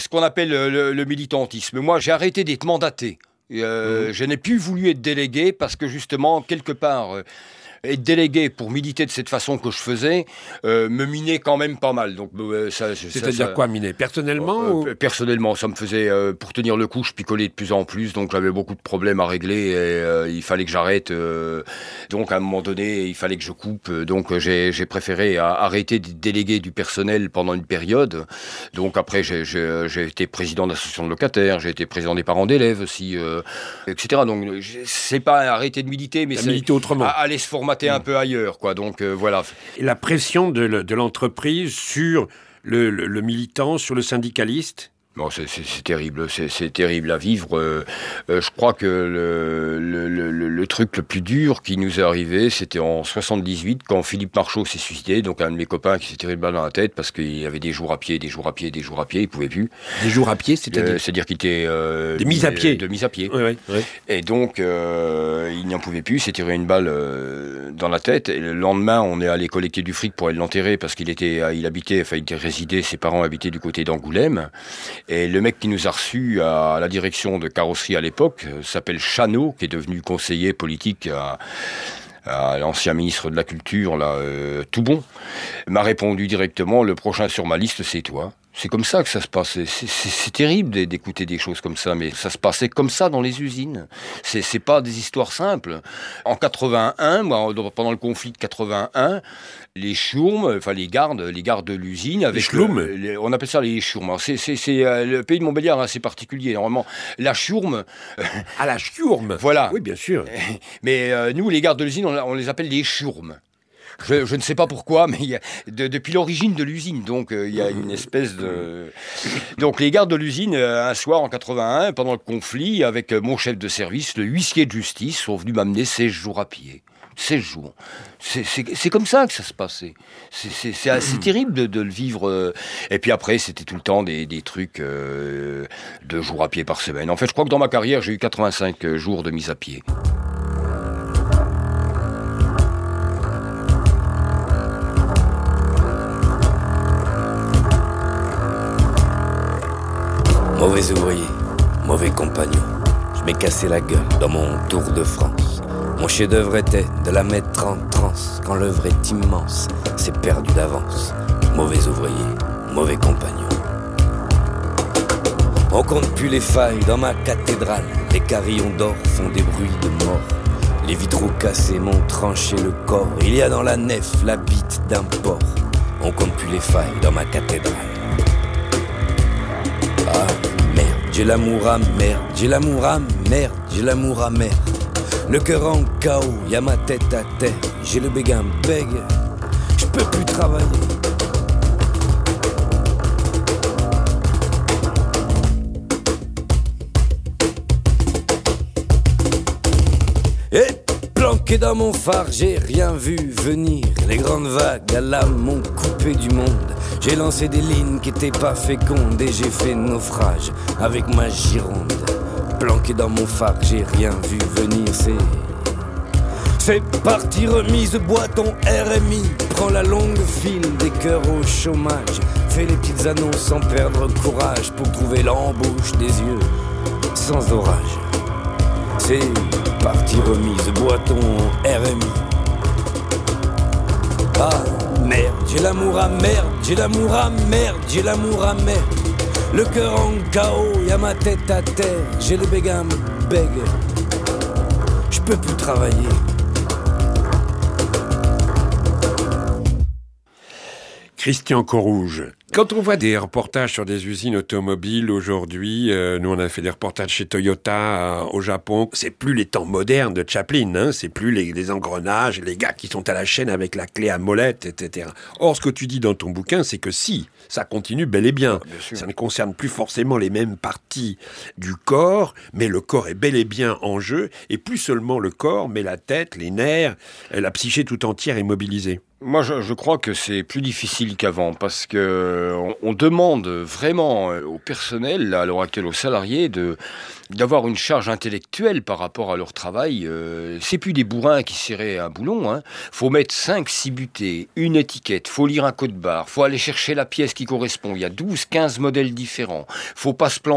ce qu'on appelle le militantisme. Moi, j'ai arrêté d'être mandaté. Je n'ai plus voulu être délégué parce que justement, quelque part, être délégué pour militer de cette façon que je faisais me minait quand même pas mal. Donc, C'est-à-dire quoi, miner? Personnellement Personnellement, ça me faisait, pour tenir le coup, je picolais de plus en plus, donc j'avais beaucoup de problèmes à régler et il fallait que j'arrête. Donc à un moment donné, il fallait que je coupe. Donc j'ai préféré arrêter de déléguer du personnel pendant une période. Donc après, j'ai été président de l'association de locataires, j'ai été président des parents d'élèves aussi, etc. Donc c'est pas arrêter de militer, mais c'est militer autrement. Aller se formater un peu ailleurs, quoi. Donc voilà. Et la pression de l'entreprise sur le militant, sur le syndicaliste? Bon, c'est terrible, c'est terrible à vivre. Je crois que le truc le plus dur qui nous est arrivé, c'était en 78, quand Philippe Marchaud s'est suicidé, donc un de mes copains qui s'est tiré une balle dans la tête parce qu'il y avait des jours à pied, il pouvait plus. Des jours à pied, c'est-à-dire c'est-à-dire qu'il était des mises à pied. De mise à pied. Oui. Et donc il n'en pouvait plus, il s'est tiré une balle dans la tête. Et le lendemain, on est allé collecter du fric pour aller l'enterrer parce il résidait, ses parents habitaient du côté d'Angoulême. Et le mec qui nous a reçus à la direction de carrosserie à l'époque s'appelle Chano, qui est devenu conseiller politique à l'ancien ministre de la Culture, Toubon, m'a répondu directement: le prochain sur ma liste, c'est toi. C'est comme ça que ça se passe. C'est terrible d'écouter des choses comme ça, mais ça se passait comme ça dans les usines. C'est pas des histoires simples. En 81, pendant le conflit de 81, les chourmes, enfin les gardes de l'usine, avec on appelle ça les chourmes. C'est le pays de Montbéliard, c'est particulier. Normalement, la chourme. La chourme. Voilà. Oui, bien sûr. Mais nous, les gardes de l'usine, on les appelle les chourmes. Je ne sais pas pourquoi, mais depuis l'origine de l'usine, donc il y a une espèce de... Donc les gardes de l'usine, un soir en 81, pendant le conflit, avec mon chef de service, le huissier de justice, sont venus m'amener 16 jours à pied. 16 jours. C'est comme ça que ça se passait. C'est assez terrible de le vivre. Et puis après, c'était tout le temps des trucs 2 jours à pied par semaine. En fait, je crois que dans ma carrière, j'ai eu 85 jours de mise à pied. Mauvais ouvrier, mauvais compagnon. Je m'ai cassé la gueule dans mon Tour de France. Mon chef-d'œuvre était de la mettre en transe. Quand l'œuvre est immense, c'est perdu d'avance. Mauvais ouvrier, mauvais compagnon. On compte plus les failles dans ma cathédrale. Les carillons d'or font des bruits de mort. Les vitraux cassés m'ont tranché le corps. Il y a dans la nef la bite d'un porc. On compte plus les failles dans ma cathédrale. Ah merde, j'ai l'amour à merde, j'ai l'amour à merde, j'ai l'amour à merde. Le cœur en chaos, y'a ma tête à terre, j'ai le béguin bègue, je peux plus travailler. Et planqué dans mon phare, j'ai rien vu venir. Les grandes vagues à l'âme m'ont coupé du monde. J'ai lancé des lignes qui étaient pas fécondes et j'ai fait naufrage avec ma Gironde. Planqué dans mon phare, j'ai rien vu venir, c'est parti remise, bois ton RMI. Prends la longue file des cœurs au chômage. Fais les petites annonces sans perdre courage pour trouver l'embauche des yeux sans orage. C'est parti remise, bois ton RMI. Ah merde, j'ai l'amour à merde, j'ai l'amour à merde, j'ai l'amour à merde. Le cœur en chaos, y'a ma tête à terre, j'ai le béguin bègue. Je peux plus travailler. Christian Corouge. Quand on voit des reportages sur des usines automobiles aujourd'hui, nous on a fait des reportages chez Toyota au Japon, c'est plus les temps modernes de Chaplin, hein, c'est plus les engrenages, les gars qui sont à la chaîne avec la clé à molette, etc. Or, ce que tu dis dans ton bouquin, c'est que si, ça continue bel et bien. Ça ne concerne plus forcément les mêmes parties du corps, mais le corps est bel et bien en jeu, et plus seulement le corps, mais la tête, les nerfs, la psyché tout entière est mobilisée. Moi, je crois que c'est plus difficile qu'avant parce que on demande vraiment au personnel, là, à l'heure actuelle, aux salariés, d'avoir une charge intellectuelle par rapport à leur travail. C'est plus des bourrins qui serraient un boulon. Hein. Faut mettre 5-6 butées, une étiquette, faut lire un code barre, faut aller chercher la pièce qui correspond. Il y a 12-15 modèles différents. Faut pas se planter.